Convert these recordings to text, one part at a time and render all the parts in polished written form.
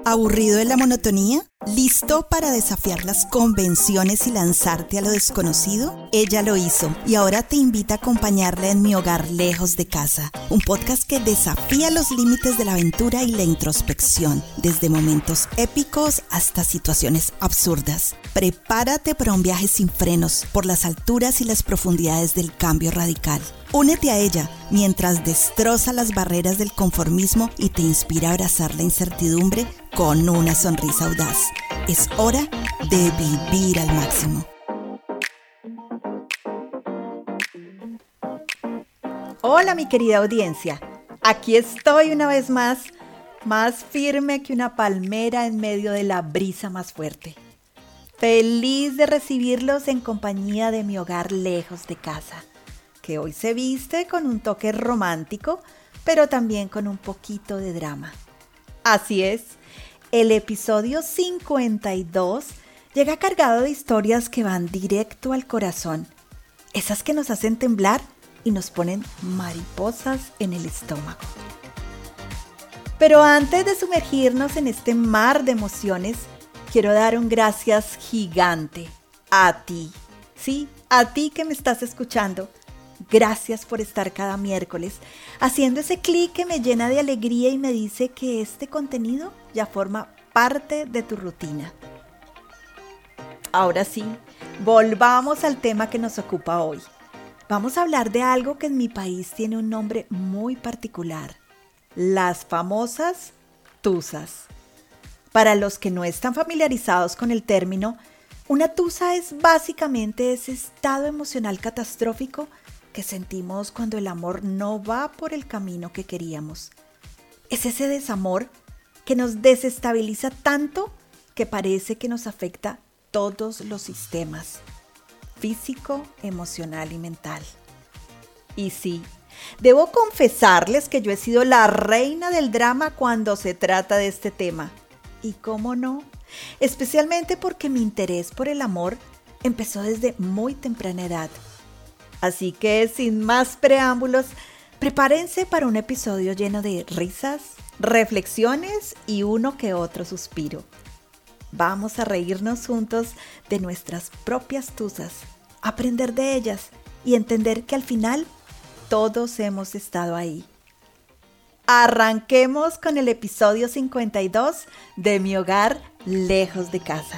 ¿Aburrido de la monotonía? ¿Listo para desafiar las convenciones y lanzarte a lo desconocido? Ella lo hizo y ahora te invita a acompañarla en Mi Hogar Lejos de Casa, un podcast que desafía los límites de la aventura y la introspección, desde momentos épicos hasta situaciones absurdas. Prepárate para un viaje sin frenos por las alturas y las profundidades del cambio radical. Únete a ella mientras destroza las barreras del conformismo y te inspira a abrazar la incertidumbre con una sonrisa audaz. Es hora de vivir al máximo. Hola mi querida audiencia, aquí estoy una vez más firme que una palmera en medio de la brisa más fuerte. Feliz de recibirlos en compañía de Mi Hogar Lejos de Casa, que hoy se viste con un toque romántico, pero también con un poquito de drama. Así es, el episodio 52 llega cargado de historias que van directo al corazón, esas que nos hacen temblar y nos ponen mariposas en el estómago. Pero antes de sumergirnos en este mar de emociones, quiero dar un gracias gigante a ti, sí, a ti que me estás escuchando. Gracias por estar cada miércoles haciendo ese clic que me llena de alegría y me dice que este contenido ya forma parte de tu rutina. Ahora sí, volvamos al tema que nos ocupa hoy. Vamos a hablar de algo que en mi país tiene un nombre muy particular: las famosas tusas. Para los que no están familiarizados con el término, una tusa es básicamente ese estado emocional catastrófico que sentimos cuando el amor no va por el camino que queríamos. Es ese desamor que nos desestabiliza tanto que parece que nos afecta todos los sistemas: físico, emocional y mental. Y sí, debo confesarles que yo he sido la reina del drama cuando se trata de este tema. Y cómo no, especialmente porque mi interés por el amor empezó desde muy temprana edad. Así que sin más preámbulos, prepárense para un episodio lleno de risas, reflexiones y uno que otro suspiro. Vamos a reírnos juntos de nuestras propias tusas, aprender de ellas y entender que al final todos hemos estado ahí. Arranquemos con el episodio 52 de Mi Hogar Lejos de Casa.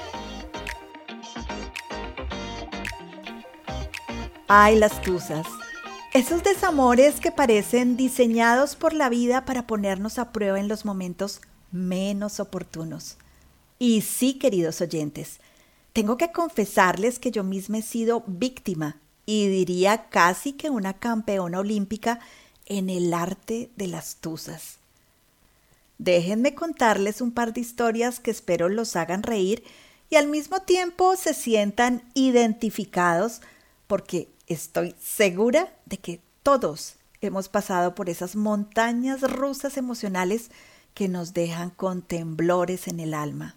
Ay, las tusas, esos desamores que parecen diseñados por la vida para ponernos a prueba en los momentos menos oportunos. Y sí, queridos oyentes, tengo que confesarles que yo misma he sido víctima y diría casi que una campeona olímpica en el arte de las tusas. Déjenme contarles un par de historias que espero los hagan reír y al mismo tiempo se sientan identificados, porque estoy segura de que todos hemos pasado por esas montañas rusas emocionales que nos dejan con temblores en el alma.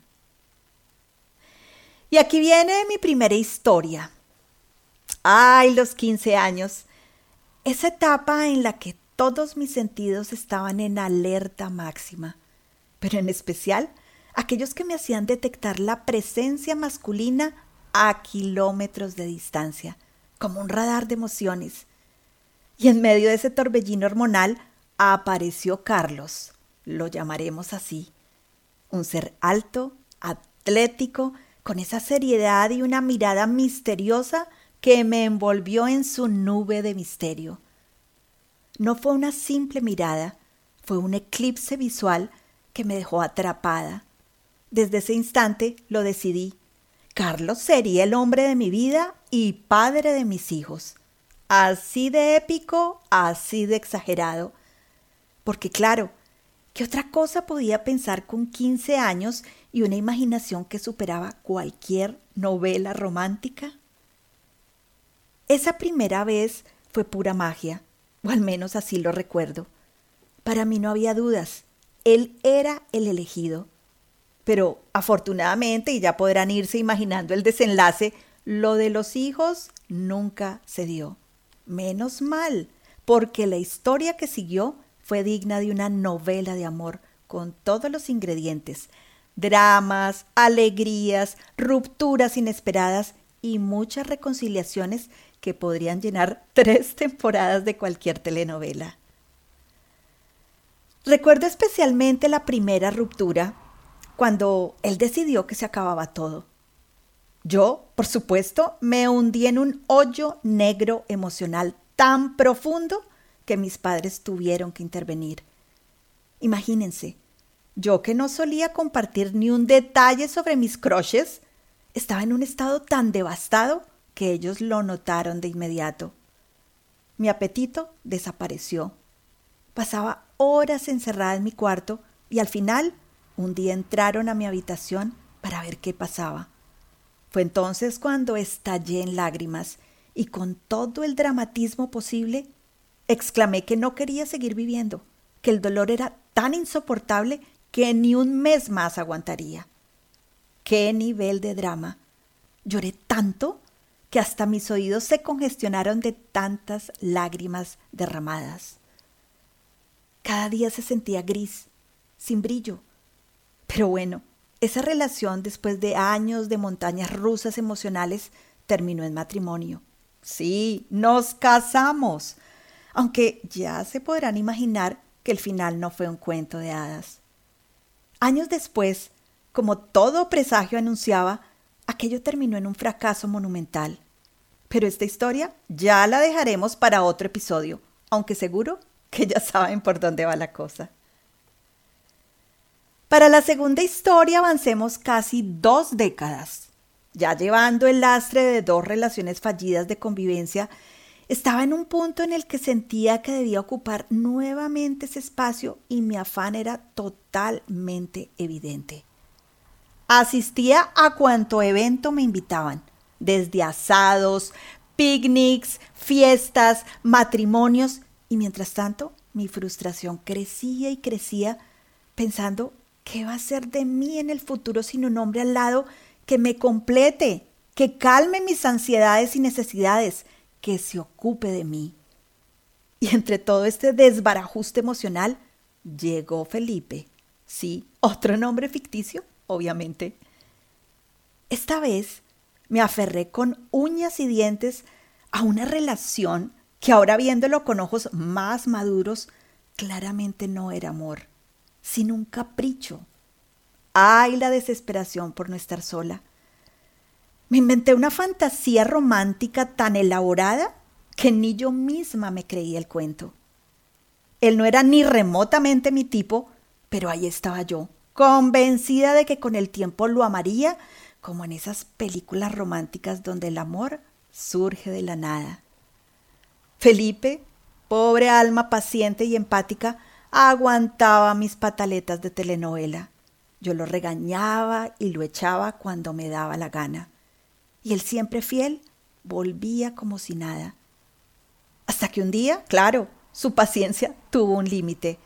Y aquí viene mi primera historia. ¡Ay, los 15 años! Esa etapa en la que todos mis sentidos estaban en alerta máxima, pero en especial aquellos que me hacían detectar la presencia masculina a kilómetros de distancia, como un radar de emociones. Y en medio de ese torbellino hormonal apareció Carlos, lo llamaremos así, un ser alto, atlético, con esa seriedad y una mirada misteriosa que me envolvió en su nube de misterio. No fue una simple mirada, fue un eclipse visual que me dejó atrapada. Desde ese instante lo decidí. Carlos sería el hombre de mi vida y padre de mis hijos. Así de épico, así de exagerado. Porque claro, ¿qué otra cosa podía pensar con 15 años y una imaginación que superaba cualquier novela romántica? Esa primera vez fue pura magia, o al menos así lo recuerdo. Para mí no había dudas, él era el elegido. Pero afortunadamente, y ya podrán irse imaginando el desenlace, lo de los hijos nunca se dio. Menos mal, porque la historia que siguió fue digna de una novela de amor con todos los ingredientes: dramas, alegrías, rupturas inesperadas y muchas reconciliaciones que podrían llenar 3 temporadas de cualquier telenovela. Recuerdo especialmente la primera ruptura, cuando él decidió que se acababa todo. Yo, por supuesto, me hundí en un hoyo negro emocional tan profundo que mis padres tuvieron que intervenir. Imagínense, yo que no solía compartir ni un detalle sobre mis crushes, estaba en un estado tan devastado que ellos lo notaron de inmediato. Mi apetito desapareció. Pasaba horas encerrada en mi cuarto y al final un día entraron a mi habitación para ver qué pasaba. Fue entonces cuando estallé en lágrimas y con todo el dramatismo posible exclamé que no quería seguir viviendo, que el dolor era tan insoportable que ni un mes más aguantaría. ¡Qué nivel de drama! Lloré tanto que hasta mis oídos se congestionaron de tantas lágrimas derramadas. Cada día se sentía gris, sin brillo. Pero bueno, esa relación, después de años de montañas rusas emocionales, terminó en matrimonio. Sí, nos casamos, aunque ya se podrán imaginar que el final no fue un cuento de hadas. Años después, como todo presagio anunciaba, aquello terminó en un fracaso monumental. Pero esta historia ya la dejaremos para otro episodio, aunque seguro que ya saben por dónde va la cosa. Para la segunda historia avancemos casi 2 décadas. Ya llevando el lastre de 2 relaciones fallidas de convivencia, estaba en un punto en el que sentía que debía ocupar nuevamente ese espacio y mi afán era totalmente evidente. Asistía a cuanto evento me invitaban, desde asados, picnics, fiestas, matrimonios, y mientras tanto mi frustración crecía y crecía, pensando: ¿qué va a ser de mí en el futuro sin un hombre al lado que me complete, que calme mis ansiedades y necesidades, que se ocupe de mí? Y entre todo este desbarajuste emocional, llegó Felipe. Sí, otro nombre ficticio, obviamente. Esta vez me aferré con uñas y dientes a una relación que ahora viéndolo con ojos más maduros, claramente no era amor, sino un capricho. ¡Ay, la desesperación por no estar sola! Me inventé una fantasía romántica tan elaborada que ni yo misma me creía el cuento. Él no era ni remotamente mi tipo, pero ahí estaba yo, convencida de que con el tiempo lo amaría, como en esas películas románticas donde el amor surge de la nada. Felipe, pobre alma paciente y empática, aguantaba mis pataletas de telenovela. Yo lo regañaba y lo echaba cuando me daba la gana. Y él, siempre fiel, volvía como si nada. Hasta que un día, claro, su paciencia tuvo un límite.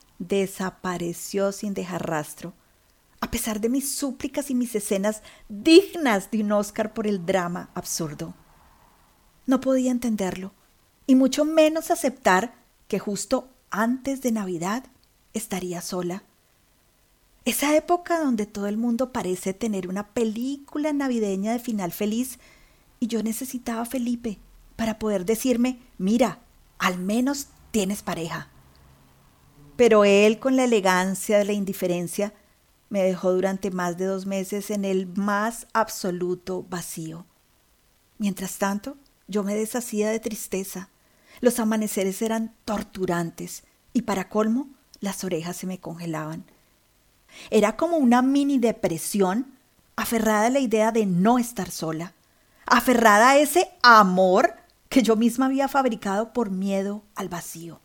Desapareció sin dejar rastro, a pesar de mis súplicas y mis escenas dignas de un Oscar por el drama absurdo. No podía entenderlo, y mucho menos aceptar que justo antes de Navidad estaría sola. Esa época donde todo el mundo parece tener una película navideña de final feliz, y yo necesitaba a Felipe para poder decirme: mira, al menos tienes pareja. Pero él, con la elegancia de la indiferencia, me dejó durante más de 2 meses en el más absoluto vacío. Mientras tanto, yo me deshacía de tristeza. Los amaneceres eran torturantes y, para colmo, las orejas se me congelaban. Era como una mini depresión, aferrada a la idea de no estar sola, aferrada a ese amor que yo misma había fabricado por miedo al vacío.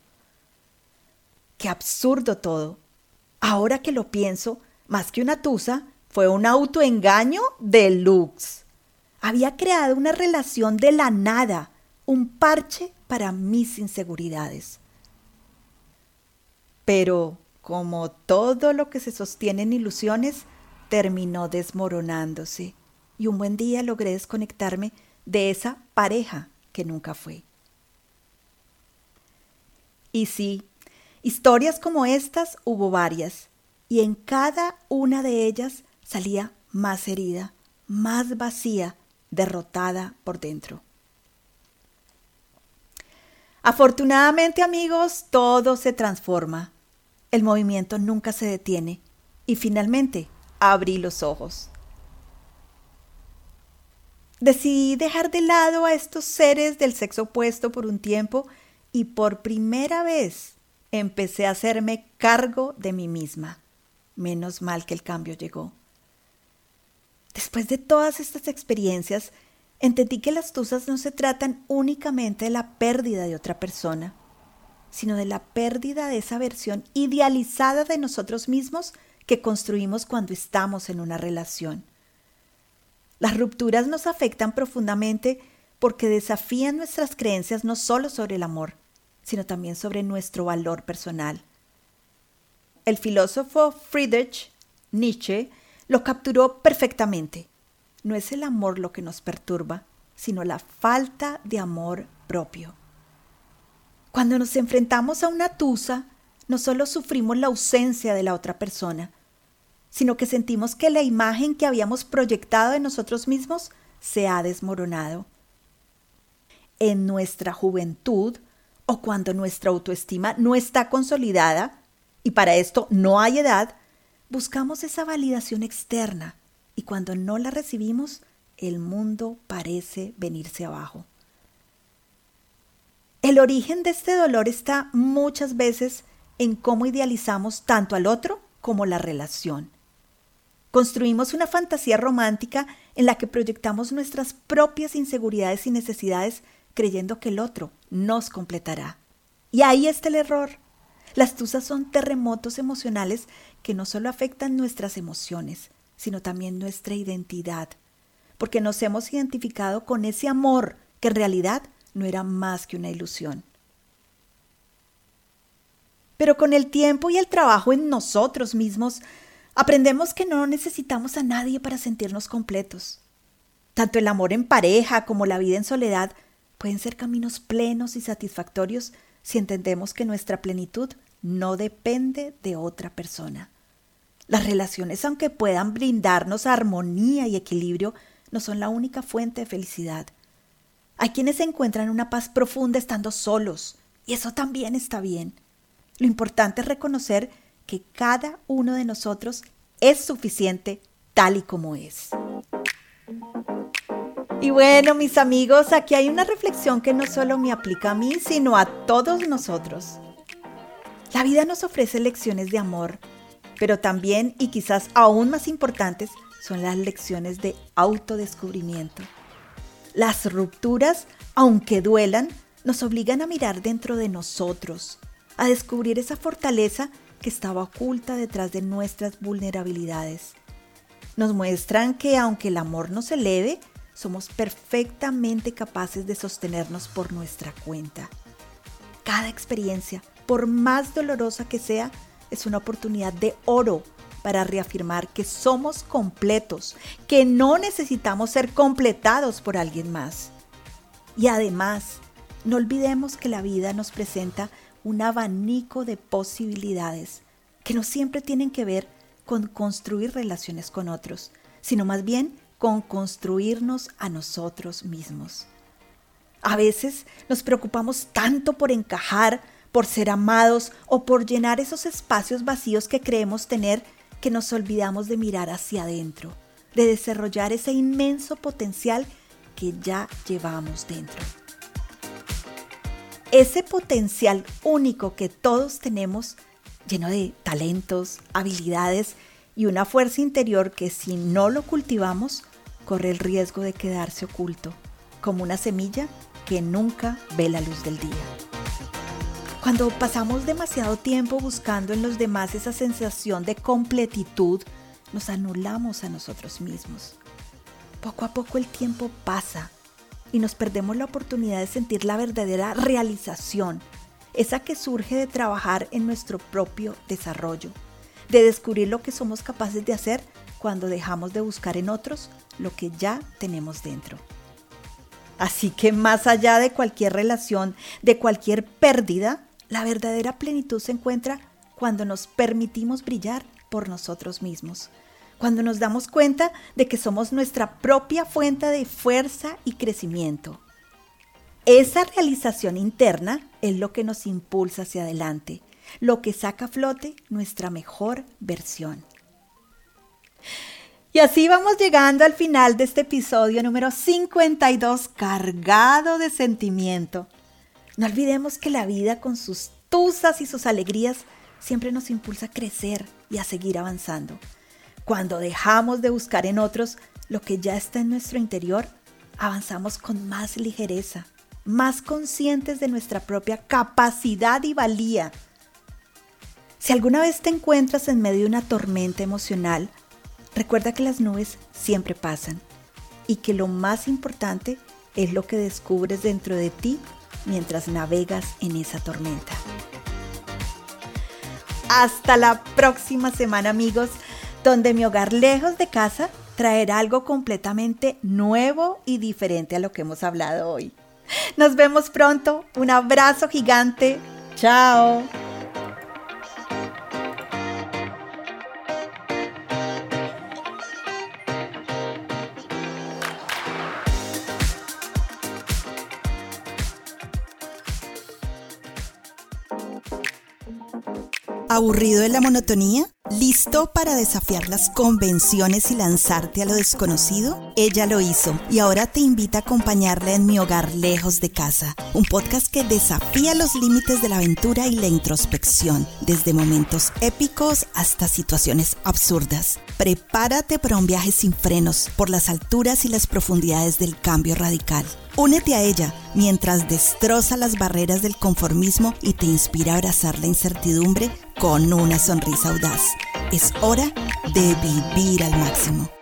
¡Qué absurdo todo! Ahora que lo pienso, más que una tusa, fue un autoengaño deluxe. Había creado una relación de la nada, un parche para mis inseguridades. Pero, como todo lo que se sostiene en ilusiones, terminó desmoronándose, y un buen día logré desconectarme de esa pareja que nunca fue. Y sí, historias como estas hubo varias, y en cada una de ellas salía más herida, más vacía, derrotada por dentro. Afortunadamente, amigos, todo se transforma. El movimiento nunca se detiene y finalmente abrí los ojos. Decidí dejar de lado a estos seres del sexo opuesto por un tiempo y por primera vez empecé a hacerme cargo de mí misma. Menos mal que el cambio llegó. Después de todas estas experiencias, entendí que las tusas no se tratan únicamente de la pérdida de otra persona, sino de la pérdida de esa versión idealizada de nosotros mismos que construimos cuando estamos en una relación. Las rupturas nos afectan profundamente porque desafían nuestras creencias no solo sobre el amor, sino también sobre nuestro valor personal. El filósofo Friedrich Nietzsche lo capturó perfectamente. No es el amor lo que nos perturba, sino la falta de amor propio. Cuando nos enfrentamos a una tusa, no solo sufrimos la ausencia de la otra persona, sino que sentimos que la imagen que habíamos proyectado de nosotros mismos se ha desmoronado. En nuestra juventud o cuando nuestra autoestima no está consolidada, y para esto no hay edad, buscamos esa validación externa y cuando no la recibimos, el mundo parece venirse abajo. El origen de este dolor está muchas veces en cómo idealizamos tanto al otro como la relación. Construimos una fantasía romántica en la que proyectamos nuestras propias inseguridades y necesidades creyendo que el otro nos completará. Y ahí está el error. Las tusas son terremotos emocionales que no solo afectan nuestras emociones, sino también nuestra identidad, porque nos hemos identificado con ese amor que en realidad no era más que una ilusión. Pero con el tiempo y el trabajo en nosotros mismos, aprendemos que no necesitamos a nadie para sentirnos completos. Tanto el amor en pareja como la vida en soledad pueden ser caminos plenos y satisfactorios si entendemos que nuestra plenitud no depende de otra persona. Las relaciones, aunque puedan brindarnos armonía y equilibrio, no son la única fuente de felicidad. Hay quienes encuentran una paz profunda estando solos, y eso también está bien. Lo importante es reconocer que cada uno de nosotros es suficiente tal y como es. Y bueno, mis amigos, aquí hay una reflexión que no solo me aplica a mí, sino a todos nosotros. La vida nos ofrece lecciones de amor, pero también, y quizás aún más importantes, son las lecciones de autodescubrimiento. Las rupturas, aunque duelan, nos obligan a mirar dentro de nosotros, a descubrir esa fortaleza que estaba oculta detrás de nuestras vulnerabilidades. Nos muestran que aunque el amor nos eleve, somos perfectamente capaces de sostenernos por nuestra cuenta. Cada experiencia, por más dolorosa que sea, es una oportunidad de oro para reafirmar que somos completos, que no necesitamos ser completados por alguien más. Y además, no olvidemos que la vida nos presenta un abanico de posibilidades que no siempre tienen que ver con construir relaciones con otros, sino más bien con construirnos a nosotros mismos. A veces nos preocupamos tanto por encajar, por ser amados o por llenar esos espacios vacíos que creemos tener que nos olvidamos de mirar hacia adentro, de desarrollar ese inmenso potencial que ya llevamos dentro. Ese potencial único que todos tenemos, lleno de talentos, habilidades y una fuerza interior que si no lo cultivamos, corre el riesgo de quedarse oculto, como una semilla que nunca ve la luz del día. Cuando pasamos demasiado tiempo buscando en los demás esa sensación de completitud, nos anulamos a nosotros mismos. Poco a poco el tiempo pasa y nos perdemos la oportunidad de sentir la verdadera realización, esa que surge de trabajar en nuestro propio desarrollo, de descubrir lo que somos capaces de hacer cuando dejamos de buscar en otros lo que ya tenemos dentro. Así que más allá de cualquier relación, de cualquier pérdida, la verdadera plenitud se encuentra cuando nos permitimos brillar por nosotros mismos, cuando nos damos cuenta de que somos nuestra propia fuente de fuerza y crecimiento. Esa realización interna es lo que nos impulsa hacia adelante, lo que saca a flote nuestra mejor versión. Y así vamos llegando al final de este episodio número 52, cargado de sentimiento. No olvidemos que la vida con sus tusas y sus alegrías siempre nos impulsa a crecer y a seguir avanzando. Cuando dejamos de buscar en otros lo que ya está en nuestro interior, avanzamos con más ligereza, más conscientes de nuestra propia capacidad y valía. Si alguna vez te encuentras en medio de una tormenta emocional, recuerda que las nubes siempre pasan y que lo más importante es lo que descubres dentro de ti mientras navegas en esa tormenta. Hasta la próxima semana, amigos, donde mi hogar lejos de casa traerá algo completamente nuevo y diferente a lo que hemos hablado hoy. Nos vemos pronto. Un abrazo gigante. Chao. ¿Aburrido de la monotonía? ¿Listo para desafiar las convenciones y lanzarte a lo desconocido? Ella lo hizo y ahora te invita a acompañarla en Mi Hogar Lejos de Casa, un podcast que desafía los límites de la aventura y la introspección, desde momentos épicos hasta situaciones absurdas. Prepárate para un viaje sin frenos por las alturas y las profundidades del cambio radical. Únete a ella mientras destroza las barreras del conformismo y te inspira a abrazar la incertidumbre con una sonrisa audaz. Es hora de vivir al máximo.